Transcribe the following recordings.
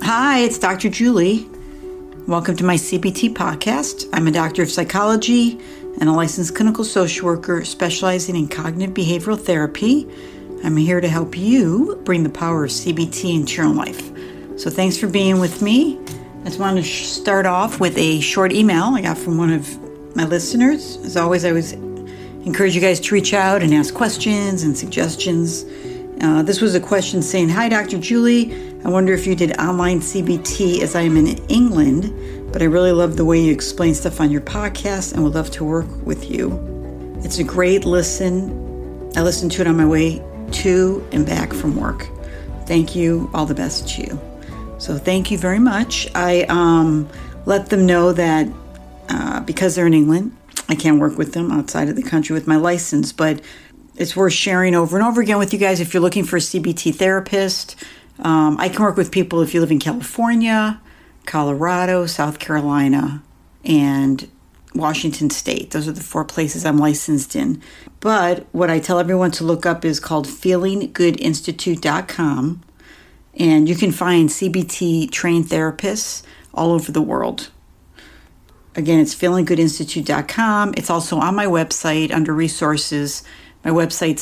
Hi, it's Dr. Julie. Welcome to my CBT podcast. I'm a doctor of psychology and a licensed clinical social worker specializing in cognitive behavioral therapy. I'm here to help you bring the power of CBT into your own life. So thanks for being with me. I just want to start off with a short email I got from one of my listeners. As always, I always encourage you guys to reach out and ask questions and suggestions. This was a question saying, "Hi, Dr. Julie. I wonder if you did online CBT as I am in England, but I really love the way you explain stuff on your podcast and would love to work with you. It's a great listen. I listen to it on my way to and back from work. Thank you. All the best to you." So thank you very much. I let them know that because they're in England, I can't work with them outside of the country with my license, but it's worth sharing over and over again with you guys if you're looking for a CBT therapist. I can work with people if you live in California, Colorado, South Carolina, and Washington State. Those are the 4 places I'm licensed in. But what I tell everyone to look up is called feelinggoodinstitute.com. And you can find CBT trained therapists all over the world. Again, it's feelinggoodinstitute.com. It's also on my website under resources. My website's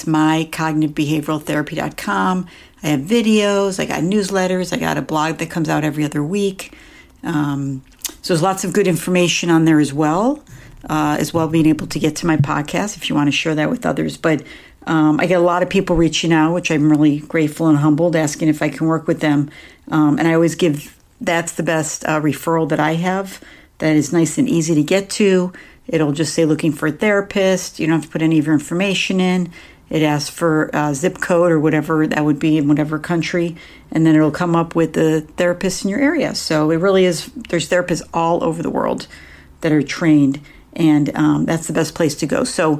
mycognitivebehavioraltherapy.com. I have videos, I got newsletters, I got a blog that comes out every other week. So there's lots of good information on there as well being able to get to my podcast if you want to share that with others. But I get a lot of people reaching out, which I'm really grateful and humbled, asking if I can work with them. And I always that's the best referral that I have. That is nice and easy to get to. It'll just say looking for a therapist. You don't have to put any of your information in. It asks for a zip code or whatever that would be in whatever country. And then it'll come up with the therapist in your area. So it really is, there's therapists all over the world that are trained. And that's the best place to go. So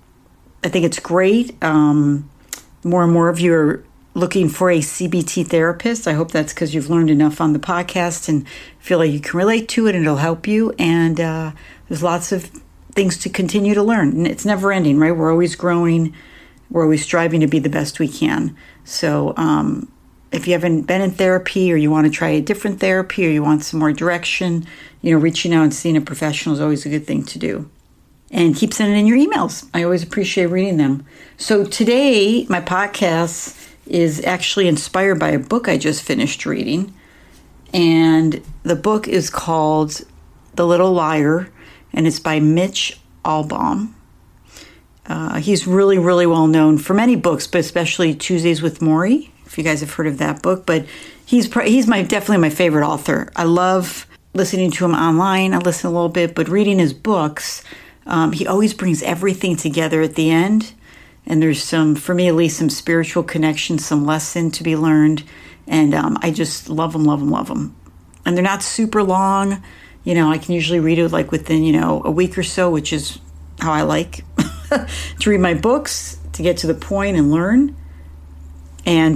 I think it's great. More and more of you are looking for a CBT therapist. I hope that's because you've learned enough on the podcast and feel like you can relate to it and it'll help you. And there's lots of things to continue to learn. And it's never ending, right? We're always growing. We're always striving to be the best we can. So if you haven't been in therapy or you want to try a different therapy or you want some more direction, reaching out and seeing a professional is always a good thing to do. And keep sending in your emails. I always appreciate reading them. So today, my podcast is actually inspired by a book I just finished reading. And the book is called The Little Liar, and it's by Mitch Albom. He's really, really well known for many books, but especially Tuesdays with Morrie, if you guys have heard of that book. But he's definitely my favorite author. I love listening to him online. I listen a little bit, but reading his books, he always brings everything together at the end. And there's for me at least, some spiritual connection, some lesson to be learned. And I just love them. And they're not super long. I can usually read it like within, a week or so, which is how I like to read my books, to get to the point and learn. And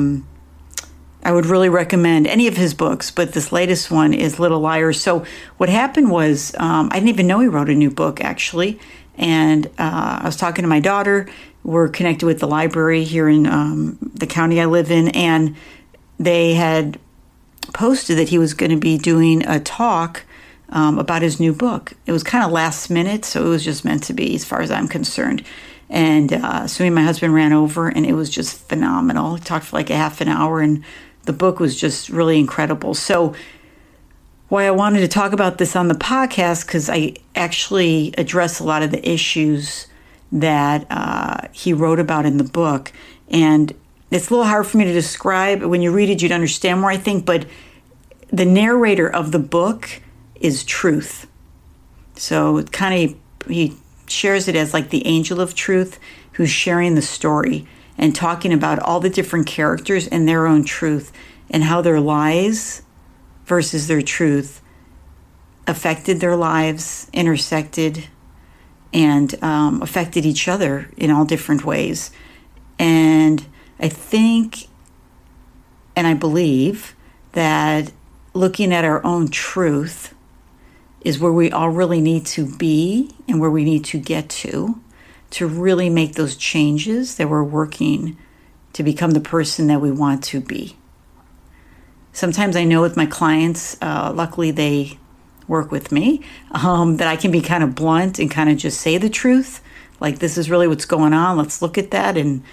I would really recommend any of his books, but this latest one is Little Liars. So what happened was I didn't even know he wrote a new book, actually. And I was talking to my daughter. We're connected with the library here in the county I live in, and they had posted that he was going to be doing a talk about his new book. It was kind of last minute, so it was just meant to be as far as I'm concerned. And so me and my husband ran over, and it was just phenomenal. He talked for like a half an hour, and the book was just really incredible. So why I wanted to talk about this on the podcast, because I actually address a lot of the issues that he wrote about in the book. And it's a little hard for me to describe. When you read it, you'd understand more, I think. But the narrator of the book is truth. So it he shares it as like the angel of truth who's sharing the story and talking about all the different characters and their own truth and how their lies versus their truth affected their lives, intersected, and affected each other in all different ways. And I think, and I believe, that looking at our own truth is where we all really need to be and where we need to get to really make those changes that we're working to become the person that we want to be. Sometimes I know with my clients, luckily they work with me, that I can be kind of blunt and kind of just say the truth. Like, this is really what's going on. Let's look at that. And,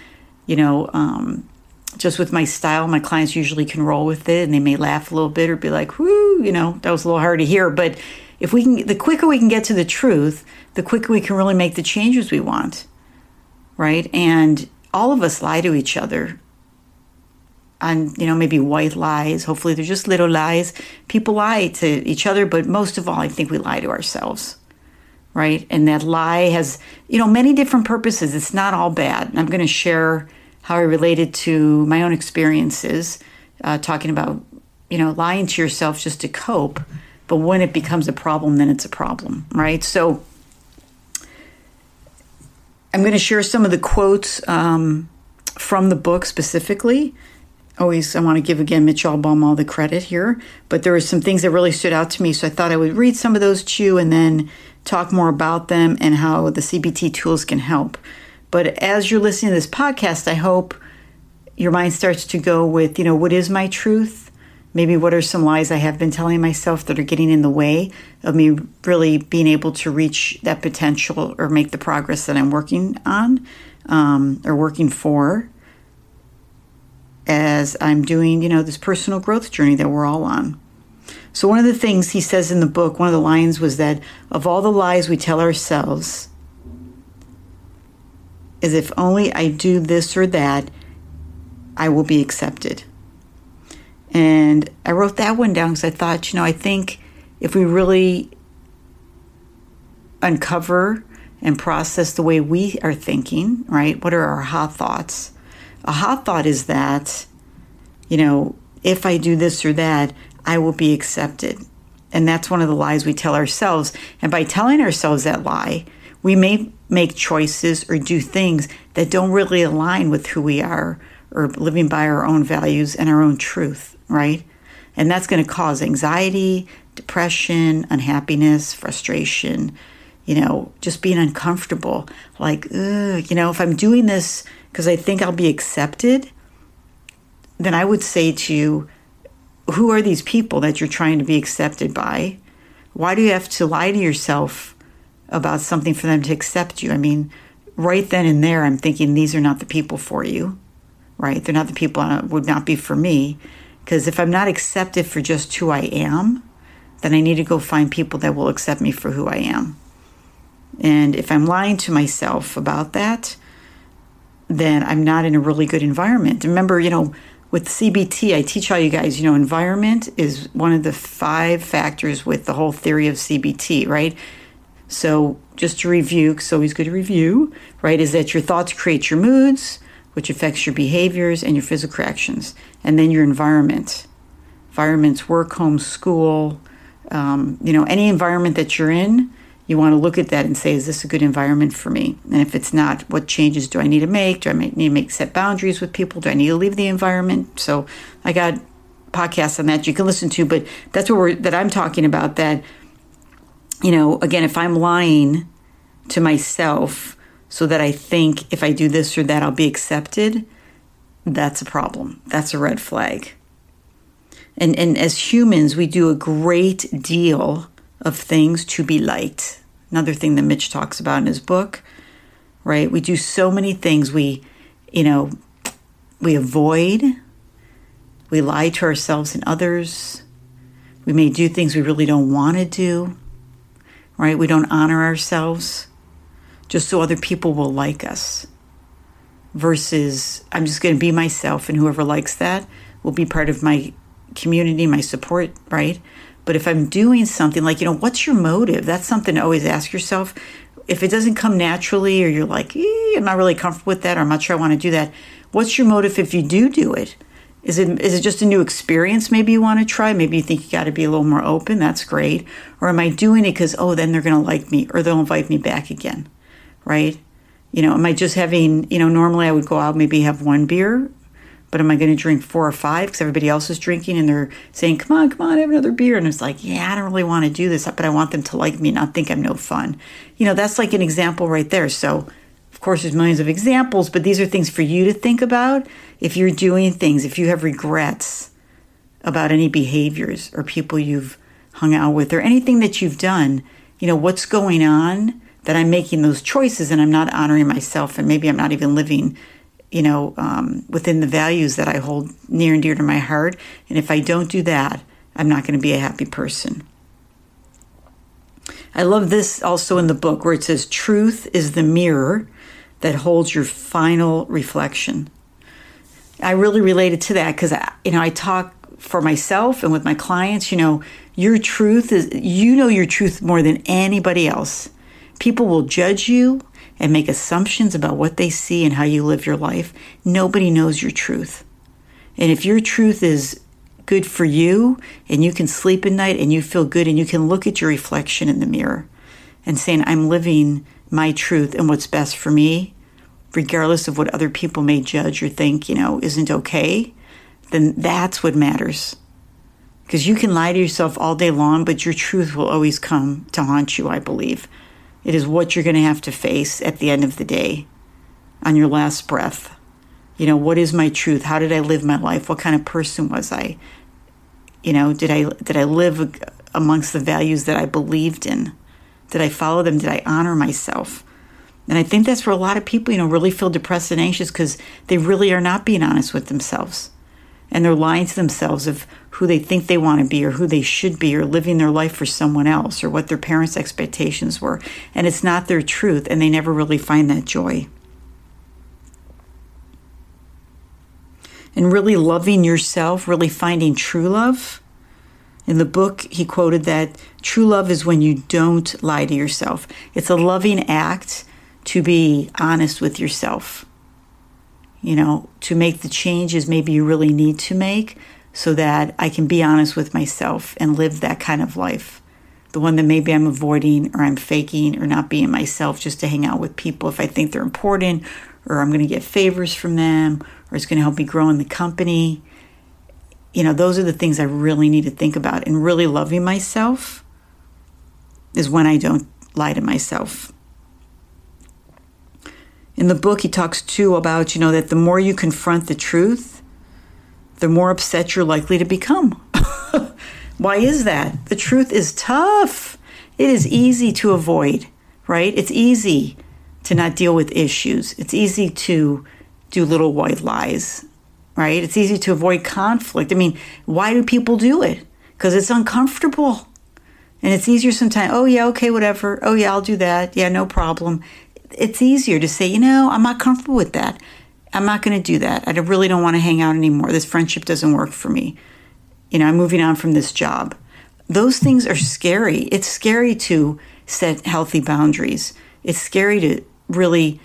just with my style, my clients usually can roll with it, and they may laugh a little bit or be like, whoo, that was a little hard to hear. But the quicker we can get to the truth, the quicker we can really make the changes we want, right? And all of us lie to each other on, maybe white lies. Hopefully they're just little lies. People lie to each other, but most of all, I think we lie to ourselves, right? And that lie has, many different purposes. It's not all bad. And I'm going to share how I related to my own experiences, talking about, lying to yourself just to cope. But when it becomes a problem, then it's a problem, right? So I'm going to share some of the quotes from the book specifically. Always, I want to give, again, Mitch Albom all the credit here. But there were some things that really stood out to me. So I thought I would read some of those to you and then talk more about them and how the CBT tools can help. But as you're listening to this podcast, I hope your mind starts to go with, what is my truth? Maybe what are some lies I have been telling myself that are getting in the way of me really being able to reach that potential or make the progress that I'm working on or working for as I'm doing, this personal growth journey that we're all on. So one of the things he says in the book, one of the lines was that of all the lies we tell ourselves, is if only I do this or that, I will be accepted. And I wrote that one down because I thought, I think if we really uncover and process the way we are thinking, right? What are our hot thoughts? A hot thought is that, if I do this or that, I will be accepted. And that's one of the lies we tell ourselves. And by telling ourselves that lie, we may make choices or do things that don't really align with who we are or living by our own values and our own truth, right? And that's going to cause anxiety, depression, unhappiness, frustration, just being uncomfortable. Like, if I'm doing this because I think I'll be accepted, then I would say to you, who are these people that you're trying to be accepted by? Why do you have to lie to yourself about something for them to accept you? I mean, right then and there, I'm thinking these are not the people for you, right? They're not the people would not be for me. Because if I'm not accepted for just who I am, then I need to go find people that will accept me for who I am. And if I'm lying to myself about that, then I'm not in a really good environment. Remember, with CBT, I teach all you guys, environment is one of the 5 factors with the whole theory of CBT, right? So just to review, because it's always good to review, right, is that your thoughts create your moods, which affects your behaviors and your physical actions. And then your environment. Environments, work, home, school, any environment that you're in, you want to look at that and say, is this a good environment for me? And if it's not, what changes do I need to make? Do I need to set boundaries with people? Do I need to leave the environment? So I got podcasts on that you can listen to, but that's that I'm talking about that, again, if I'm lying to myself so that I think if I do this or that, I'll be accepted, that's a problem. That's a red flag. And as humans, we do a great deal of things to be liked. Another thing that Mitch talks about in his book, right? We do so many things. We avoid, we lie to ourselves and others. We may do things we really don't want to do, right? We don't honor ourselves just so other people will like us. Versus, I'm just going to be myself, and whoever likes that will be part of my community, my support, right? But if I'm doing something like, what's your motive? That's something to always ask yourself. If it doesn't come naturally, or you're like, I'm not really comfortable with that, or I'm not sure I want to do that, what's your motive if you do it? Is it just a new experience maybe you want to try? Maybe you think you got to be a little more open. That's great. Or am I doing it because, then they're going to like me, or they'll invite me back again, right? Am I just having, normally I would go out, maybe have 1 beer, but am I going to drink 4 or 5 because everybody else is drinking and they're saying, come on, have another beer. And it's like, I don't really want to do this, but I want them to like me, not think I'm no fun. That's like an example right there. So, of course, there's millions of examples, but these are things for you to think about. If you're doing things, if you have regrets about any behaviors or people you've hung out with or anything that you've done. What's going on that I'm making those choices and I'm not honoring myself, and maybe I'm not even living, within the values that I hold near and dear to my heart. And if I don't do that, I'm not going to be a happy person. I love this also in the book where it says, truth is the mirror that holds your final reflection. I really related to that because, I talk for myself and with my clients, your truth is, your truth more than anybody else. People will judge you and make assumptions about what they see and how you live your life. Nobody knows your truth. And if your truth is good for you and you can sleep at night and you feel good and you can look at your reflection in the mirror and saying, I'm living my truth and what's best for me, regardless of what other people may judge or think, isn't okay, then that's what matters. Because you can lie to yourself all day long, but your truth will always come to haunt you, I believe. It is what you're going to have to face at the end of the day, on your last breath. What is my truth? How did I live my life? What kind of person was I? Did I live amongst the values that I believed in? Did I follow them? Did I honor myself? And I think that's where a lot of people, really feel depressed and anxious because they really are not being honest with themselves. And they're lying to themselves of who they think they want to be or who they should be or living their life for someone else or what their parents' expectations were. And it's not their truth, and they never really find that joy. And really loving yourself, really finding true love. In the book, he quoted that true love is when you don't lie to yourself. It's a loving act to be honest with yourself. To make the changes maybe you really need to make so that I can be honest with myself and live that kind of life. The one that maybe I'm avoiding or I'm faking or not being myself just to hang out with people if I think they're important or I'm going to get favors from them or it's going to help me grow in the company. Those are the things I really need to think about. And really loving myself is when I don't lie to myself. In the book, he talks too about, that the more you confront the truth, the more upset you're likely to become. Why is that? The truth is tough. It is easy to avoid, right? It's easy to not deal with issues. It's easy to do little white lies, right? It's easy to avoid conflict. Why do people do it? Because it's uncomfortable. And it's easier sometimes, oh yeah, okay, whatever. Oh yeah, I'll do that. Yeah, no problem. It's easier to say, I'm not comfortable with that. I'm not going to do that. I really don't want to hang out anymore. This friendship doesn't work for me. I'm moving on from this job. Those things are scary. It's scary to set healthy boundaries. It's scary to really,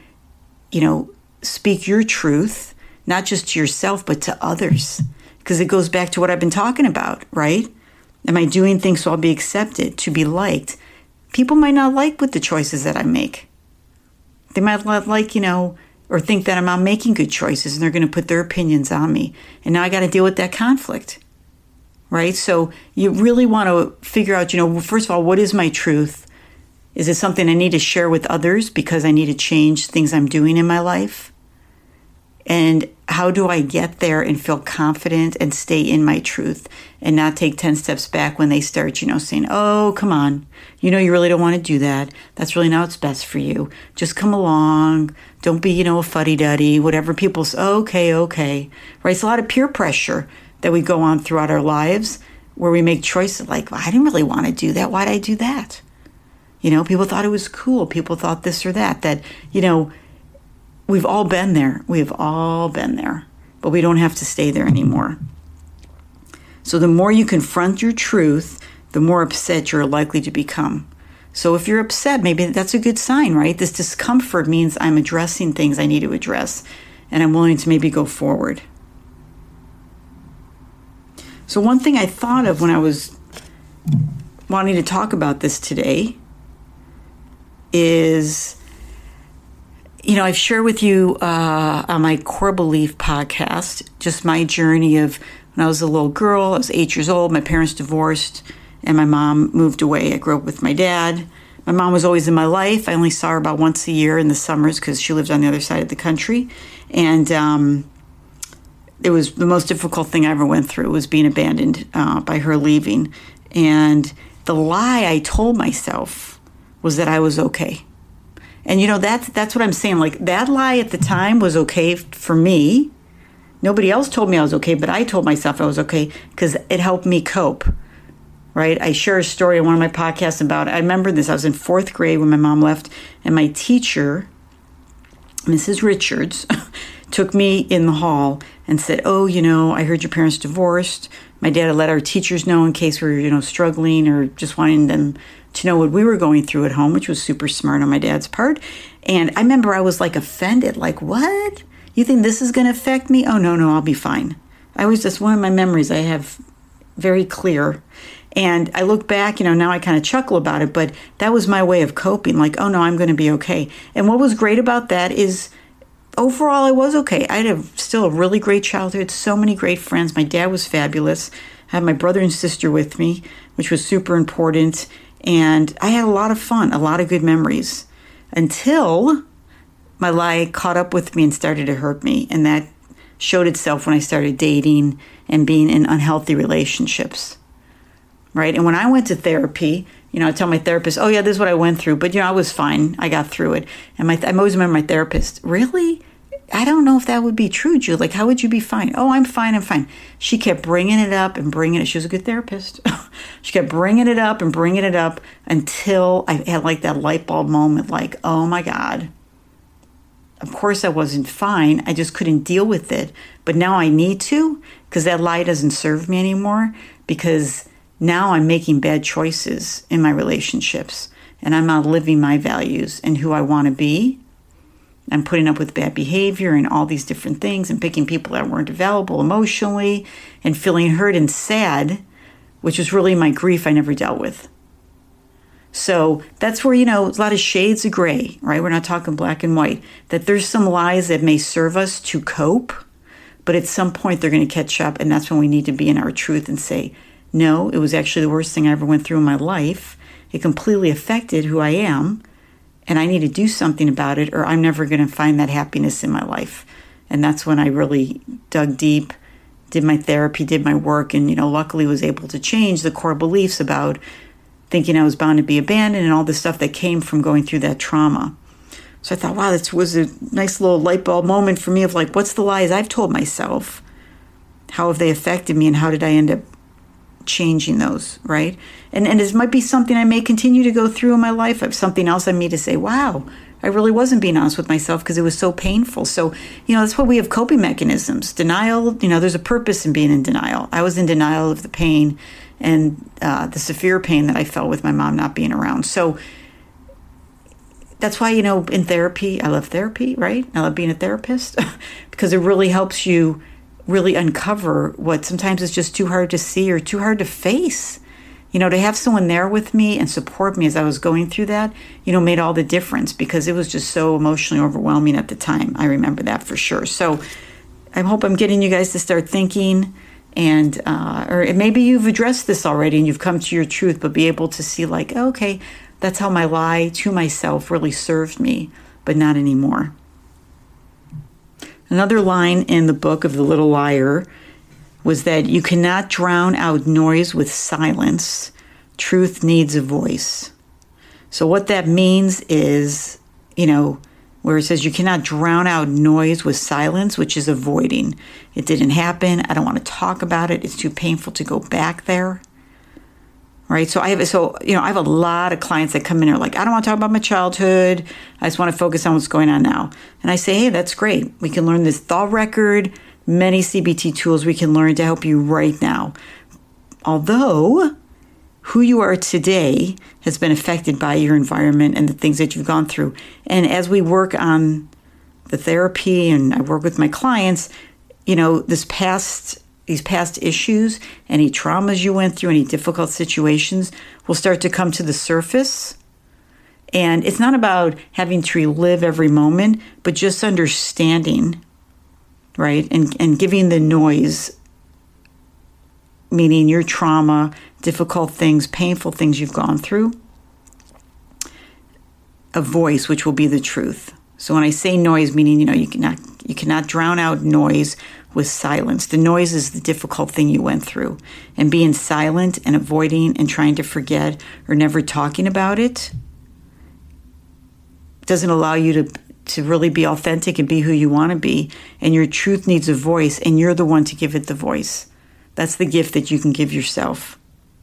speak your truth, not just to yourself, but to others. Because it goes back to what I've been talking about, right? Am I doing things so I'll be accepted, to be liked? People might not like what the choices that I make. They might not like, or think that I'm not making good choices and they're going to put their opinions on me. And now I got to deal with that conflict, right? So you really want to figure out, first of all, what is my truth? Is it something I need to share with others because I need to change things I'm doing in my life? And how do I get there and feel confident and stay in my truth and not take 10 steps back when they start, saying, oh, come on, you really don't want to do that. That's really not what's best for you. Just come along. Don't be, a fuddy-duddy, whatever people say, okay. Right? It's a lot of peer pressure that we go on throughout our lives where we make choices like, well, I didn't really want to do that. Why'd I do that? People thought it was cool. People thought this or that, we've all been there. We've all been there, but we don't have to stay there anymore. So the more you confront your truth, the more upset you're likely to become. So if you're upset, maybe that's a good sign, right? This discomfort means I'm addressing things I need to address, and I'm willing to maybe go forward. So one thing I thought of when I was wanting to talk about this today is, I've shared with you on my Core Belief podcast, just my journey of when I was a little girl. I was 8 years old. My parents divorced and my mom moved away. I grew up with my dad. My mom was always in my life. I only saw her about once a year in the summers because she lived on the other side of the country. And it was the most difficult thing I ever went through, was being abandoned by her leaving. And the lie I told myself was that I was okay. And, that's what I'm saying. Like, that lie at the time was okay for me. Nobody else told me I was okay, but I told myself I was okay because it helped me cope, right? I share a story on one of my podcasts about, I remember this, I was in 4th grade when my mom left, and my teacher, Mrs. Richards, took me in the hall and said, oh, I heard your parents divorced. My dad had let our teachers know in case we were, struggling or just wanting them to know what we were going through at home, which was super smart on my dad's part. And I remember I was like offended, like, what? You think this is going to affect me? Oh, no, I'll be fine. That's one of my memories I have very clear. And I look back, now I kind of chuckle about it, but that was my way of coping. Like, oh no, I'm going to be okay. And what was great about that is overall I was okay. I had still a really great childhood, so many great friends. My dad was fabulous. I had my brother and sister with me, which was super important. And I had a lot of fun, a lot of good memories until my lie caught up with me and started to hurt me. And that showed itself when I started dating and being in unhealthy relationships. Right. And when I went to therapy, I tell my therapist, oh, yeah, this is what I went through. But, I was fine. I got through it. And I always remember my therapist, really? I don't know if that would be true, Jude. Like, how would you be fine? Oh, I'm fine. She kept bringing it up and bringing it. She was a good therapist. She kept bringing it up and bringing it up until I had like that light bulb moment, like, oh, my God. Of course, I wasn't fine. I just couldn't deal with it. But now I need to, because that lie doesn't serve me anymore, because now I'm making bad choices in my relationships and I'm not living my values and who I want to be. I'm putting up with bad behavior and all these different things and picking people that weren't available emotionally and feeling hurt and sad, which was really my grief I never dealt with. So that's where, a lot of shades of gray, right? We're not talking black and white, that there's some lies that may serve us to cope, but at some point they're going to catch up. And that's when we need to be in our truth and say, no, it was actually the worst thing I ever went through in my life. It completely affected who I am, and I need to do something about it, or I'm never going to find that happiness in my life. And that's when I really dug deep, did my therapy, did my work, and, luckily was able to change the core beliefs about thinking I was bound to be abandoned and all the stuff that came from going through that trauma. So I thought, wow, this was a nice little light bulb moment for me of like, what's the lies I've told myself? How have they affected me, and how did I end up changing those, right? And it might be something I may continue to go through in my life. I have something else I need to say, wow, I really wasn't being honest with myself because it was so painful. So, that's why we have coping mechanisms. Denial, there's a purpose in being in denial. I was in denial of the pain and the severe pain that I felt with my mom not being around. So that's why, in therapy, I love therapy, right? I love being a therapist because it really helps you really uncover what sometimes is just too hard to see or too hard to face. To have someone there with me and support me as I was going through that, made all the difference because it was just so emotionally overwhelming at the time. I remember that for sure. So I hope I'm getting you guys to start thinking, and or maybe you've addressed this already and you've come to your truth, but be able to see like, okay, that's how my lie to myself really served me, but not anymore. Another line in the book of The Little Liar was that you cannot drown out noise with silence. Truth needs a voice. So what that means is, where it says you cannot drown out noise with silence, which is avoiding. It didn't happen. I don't want to talk about it. It's too painful to go back there. Right. So I have a lot of clients that come in and are like, I don't want to talk about my childhood. I just want to focus on what's going on now. And I say, hey, that's great. We can learn this thought record, many CBT tools we can learn to help you right now. Although who you are today has been affected by your environment and the things that you've gone through. And as we work on the therapy and I work with my clients, these past issues, any traumas you went through, any difficult situations will start to come to the surface. And it's not about having to relive every moment, but just understanding, right? And giving the noise, meaning your trauma, difficult things, painful things you've gone through, a voice, which will be the truth. So when I say noise, meaning, you cannot drown out noise with silence. The noise is the difficult thing you went through. And being silent and avoiding and trying to forget or never talking about it doesn't allow you to really be authentic and be who you want to be. And your truth needs a voice, and you're the one to give it the voice. That's the gift that you can give yourself.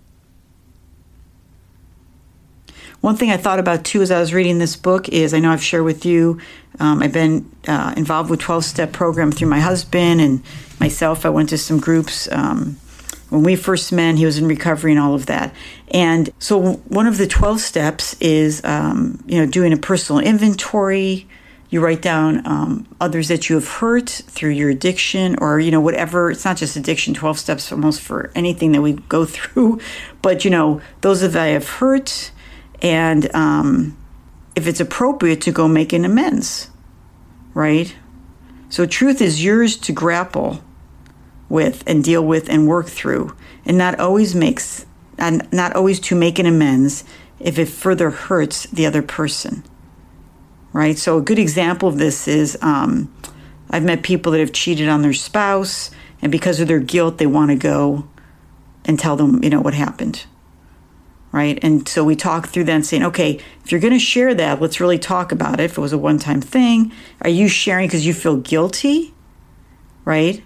One thing I thought about too as I was reading this book is, I know I've shared with you, I've been involved with 12-step program through my husband and myself. I went to some groups when we first met. He was in recovery and all of that. And so one of the 12 steps is, doing a personal inventory. You write down others that you have hurt through your addiction or, whatever. It's not just addiction, 12 steps almost for anything that we go through. But, those that I have hurt, and if it's appropriate to go make an amends, right? So truth is yours to grapple with and deal with and work through, and not always to make an amends if it further hurts the other person, right? So a good example of this is I've met people that have cheated on their spouse, and because of their guilt, they want to go and tell them, what happened. Right. And so we talk through that and saying, okay, if you're going to share that, let's really talk about it. If it was a one-time thing, are you sharing because you feel guilty? Right?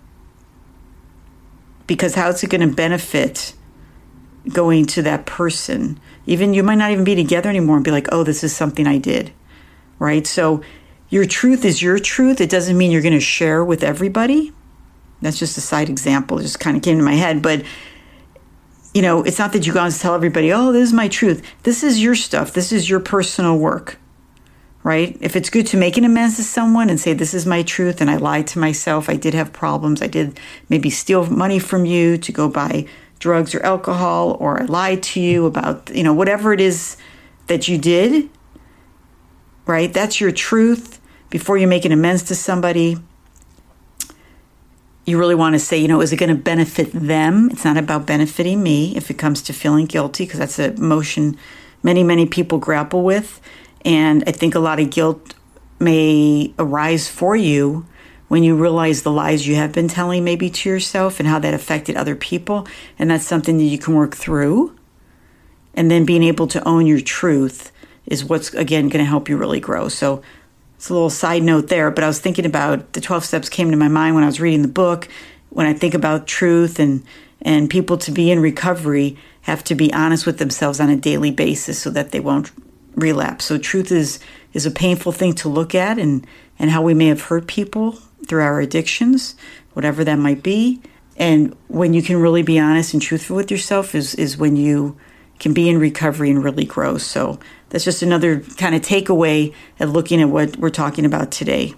Because how is it going to benefit going to that person? Even you might not even be together anymore and be like, oh, this is something I did. Right? So your truth is your truth. It doesn't mean you're going to share with everybody. That's just a side example. It just kind of came to my head. But it's not that you go and tell everybody, oh, this is my truth. This is your stuff. This is your personal work, right? If it's good to make an amends to someone and say, this is my truth and I lied to myself, I did have problems, I did maybe steal money from you to go buy drugs or alcohol, or I lied to you about, whatever it is that you did, right? That's your truth. Before you make an amends to somebody, you really want to say, is it going to benefit them? It's not about benefiting me if it comes to feeling guilty, because that's an emotion many, many people grapple with. And I think a lot of guilt may arise for you when you realize the lies you have been telling maybe to yourself and how that affected other people. And that's something that you can work through. And then being able to own your truth is what's, again, going to help you really grow. So it's a little side note there, but I was thinking about the 12 steps came to my mind when I was reading the book. When I think about truth and people to be in recovery have to be honest with themselves on a daily basis so that they won't relapse. So truth is a painful thing to look at, and how we may have hurt people through our addictions, whatever that might be. And when you can really be honest and truthful with yourself is when you can be in recovery and really grow. So that's just another kind of takeaway at looking at what we're talking about today.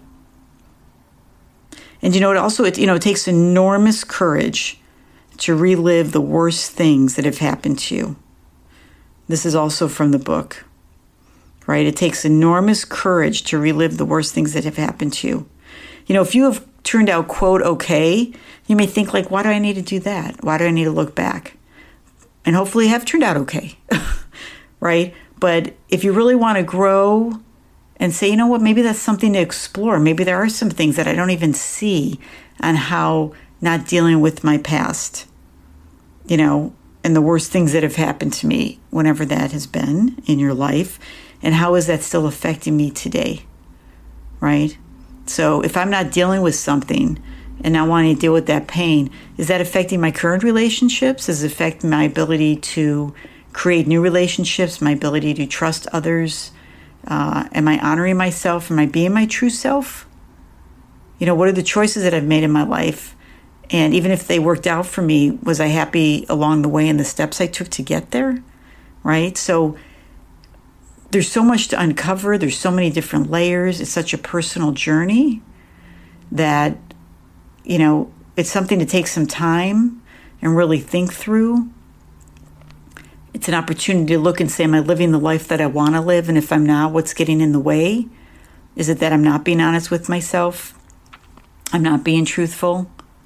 And it takes enormous courage to relive the worst things that have happened to you. This is also from the book, right? It takes enormous courage to relive the worst things that have happened to you. If you have turned out, quote, okay, you may think like, why do I need to do that? Why do I need to look back? And hopefully have turned out okay, right? But if you really want to grow and say, maybe that's something to explore. Maybe there are some things that I don't even see on how not dealing with my past, and the worst things that have happened to me, whenever that has been in your life, and how is that still affecting me today, right? So if I'm not dealing with something and not wanting to deal with that pain, is that affecting my current relationships? Does it affect my ability to create new relationships, my ability to trust others? Am I honoring myself? Am I being my true self? What are the choices that I've made in my life? And even if they worked out for me, was I happy along the way in the steps I took to get there? Right? So there's so much to uncover. There's so many different layers. It's such a personal journey that, it's something to take some time and really think through. It's an opportunity to look and say, am I living the life that I want to live? And if I'm not, what's getting in the way? Is it that I'm not being honest with myself? I'm not being truthful?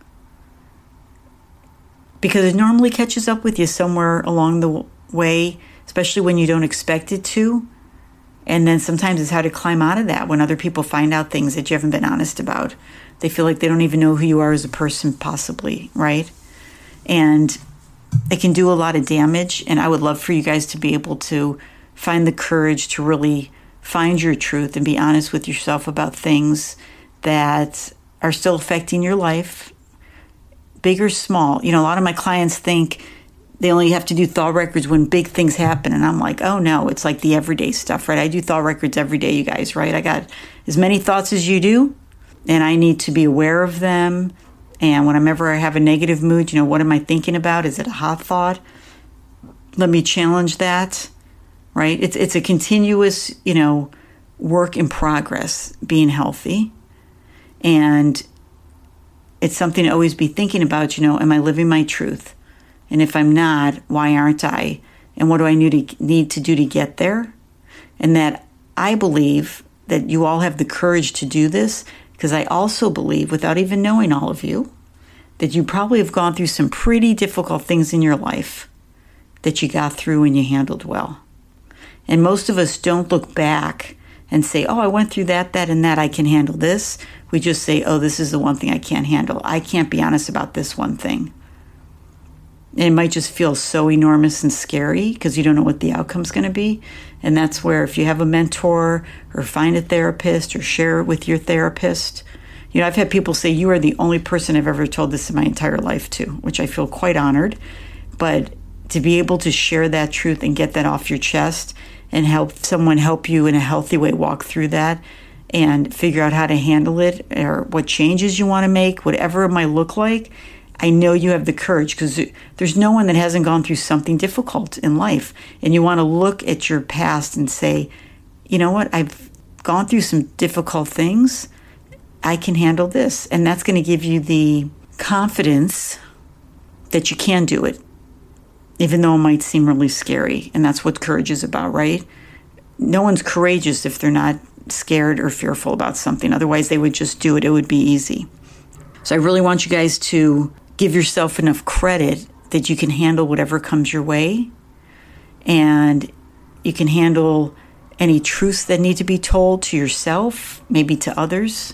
Because it normally catches up with you somewhere along the way, especially when you don't expect it to. And then sometimes it's how to climb out of that when other people find out things that you haven't been honest about. They feel like they don't even know who you are as a person, possibly, right? And it can do a lot of damage. And I would love for you guys to be able to find the courage to really find your truth and be honest with yourself about things that are still affecting your life, big or small. You know, a lot of my clients think they only have to do thought records when big things happen. And I'm like, oh no, it's like the everyday stuff, right? I do thought records every day, you guys, right? I got as many thoughts as you do, and I need to be aware of them. And whenever I have a negative mood, you know, what am I thinking about? Is it a hot thought? Let me challenge that, right? It's a continuous, you know, work in progress, being healthy. And it's something to always be thinking about, you know, am I living my truth? And if I'm not, why aren't I? And what do I need to do to get there? And that I believe that you all have the courage to do this, because I also believe, without even knowing all of you, that you probably have gone through some pretty difficult things in your life that you got through and you handled well. And most of us don't look back and say, oh, I went through that, and that, I can handle this. We just say, oh, this is the one thing I can't handle. I can't be honest about this one thing. And it might just feel so enormous and scary because you don't know what the outcome's going to be. And that's where, if you have a mentor or find a therapist or share it with your therapist. You know, I've had people say, you are the only person I've ever told this in my entire life to, which I feel quite honored. But to be able to share that truth and get that off your chest and help someone help you in a healthy way walk through that and figure out how to handle it or what changes you want to make, whatever it might look like, I know you have the courage, because there's no one that hasn't gone through something difficult in life. And you want to look at your past and say, you know what, I've gone through some difficult things. I can handle this. And that's going to give you the confidence that you can do it, even though it might seem really scary. And that's what courage is about, right? No one's courageous if they're not scared or fearful about something. Otherwise, they would just do it. It would be easy. So I really want you guys to give yourself enough credit that you can handle whatever comes your way, and you can handle any truths that need to be told to yourself, maybe to others.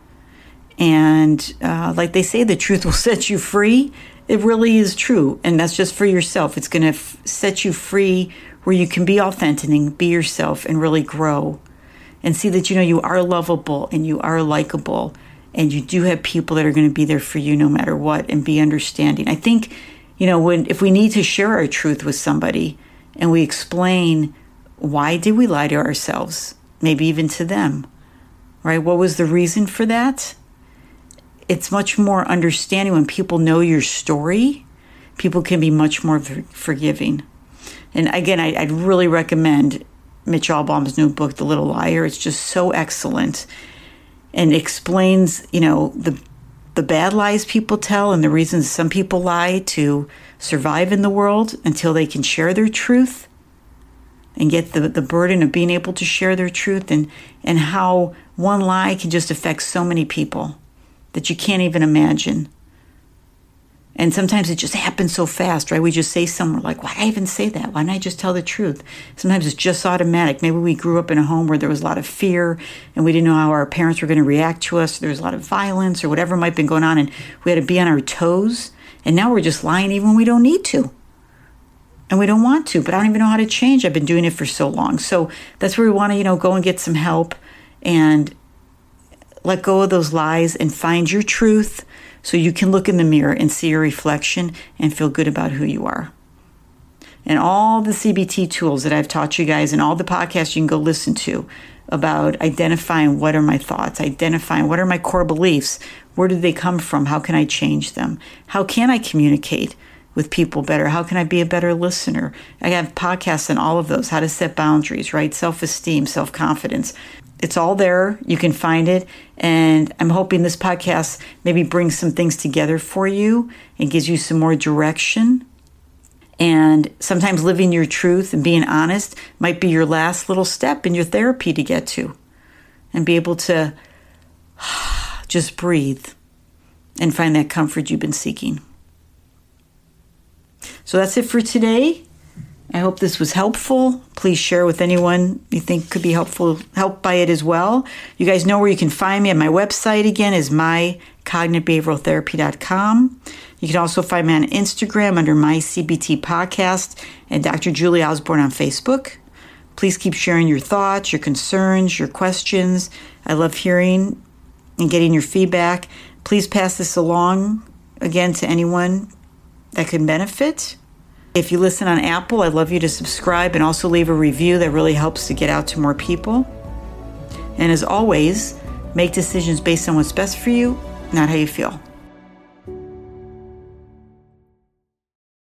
And like they say, the truth will set you free. It really is true. And that's just for yourself. It's going to set you free where you can be authentic and be yourself and really grow and see that, you know, you are lovable and you are likable. And you do have people that are going to be there for you no matter what, and be understanding. I think, you know, if we need to share our truth with somebody and we explain, why did we lie to ourselves? Maybe even to them, right? What was the reason for that? It's much more understanding when people know your story. People can be much more forgiving. And again, I'd really recommend Mitch Albom's new book, The Little Liar. It's just so excellent. And explains, you know, the bad lies people tell and the reasons some people lie to survive in the world until they can share their truth and get the burden of being able to share their truth, and how one lie can just affect so many people that you can't even imagine. And sometimes it just happens so fast, right? We just say something, we're like, why did I even say that? Why didn't I just tell the truth? Sometimes it's just automatic. Maybe we grew up in a home where there was a lot of fear and we didn't know how our parents were going to react to us. There was a lot of violence or whatever might have been going on, and we had to be on our toes. And now we're just lying even when we don't need to. And we don't want to, but I don't even know how to change. I've been doing it for so long. So that's where we want to, you know, go and get some help and let go of those lies and find your truth, so you can look in the mirror and see your reflection and feel good about who you are. And all the CBT tools that I've taught you guys and all the podcasts you can go listen to about identifying what are my thoughts, identifying what are my core beliefs, where did they come from, how can I change them, how can I communicate with people better, how can I be a better listener. I have podcasts on all of those, how to set boundaries, right? Self-esteem, self-confidence. It's all there. You can find it. And I'm hoping this podcast maybe brings some things together for you and gives you some more direction. And sometimes living your truth and being honest might be your last little step in your therapy to get to. And be able to just breathe and find that comfort you've been seeking. So that's it for today. I hope this was helpful. Please share with anyone you think could be helped by it as well. You guys know where you can find me. At my website again is mycognitivebehavioraltherapy.com. You can also find me on Instagram under My CBT Podcast and Dr. Julie Osborne on Facebook. Please keep sharing your thoughts, your concerns, your questions. I love hearing and getting your feedback. Please pass this along again to anyone that could benefit. If you listen on Apple, I'd love you to subscribe and also leave a review. That really helps to get out to more people. And as always, make decisions based on what's best for you, not how you feel.